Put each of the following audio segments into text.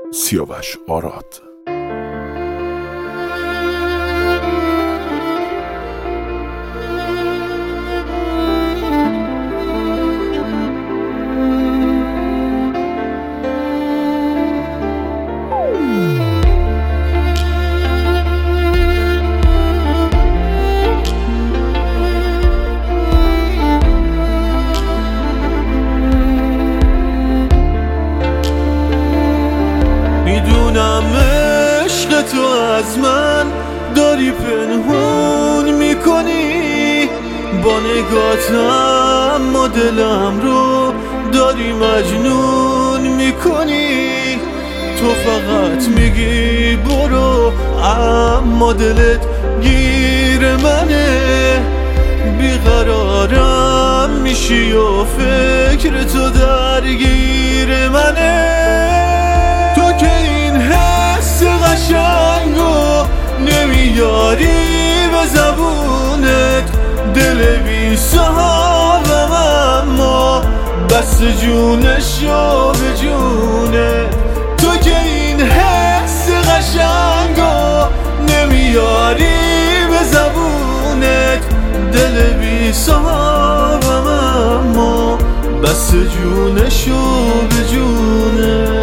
سیاوش آراد. میدونم عشق تو از من داری پنهون میکنی، با نگاتم اما دلم رو داری مجنون میکنی. تو فقط میگی برو اما دلت گیر منه، بیقرارم میشی و فکر تو درگیر منه. تو که این حس قشنگو نمیاری به زبونت، دل بی صاحبم اما بس جونشو به جونت. تو که این حس قشنگو نمیاری به زبونت، دل بی صاحبم اما بس جونشو به جونت.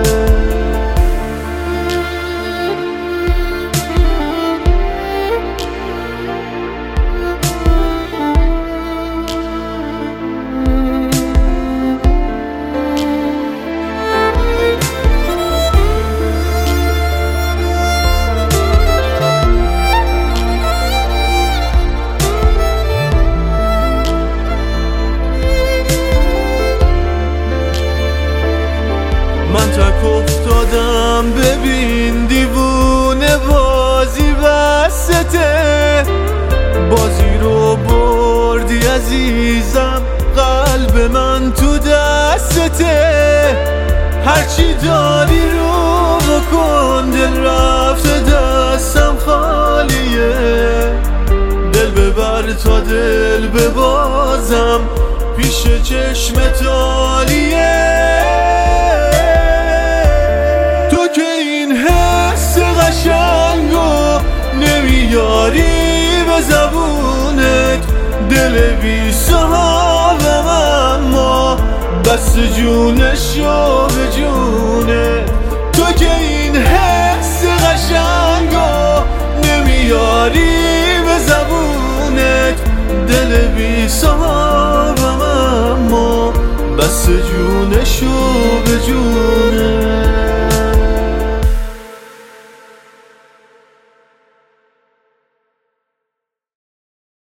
من تک افتادم ببین دیوونه بازی بسته، بازی رو بردی عزیزم، قلب من تو دسته. هرچی داری رو بکن، دل رفته دستم خالیه، دل ببر تا دل ببازم پیش چشمت عالیه. قشنگو نمیاری به زبونت، دل بی صاحبم اما بس جونشو به جونت. تو که این حس قشنگو نمیاری به زبونت، دل بی صاحبم اما بس جونشو به جونت.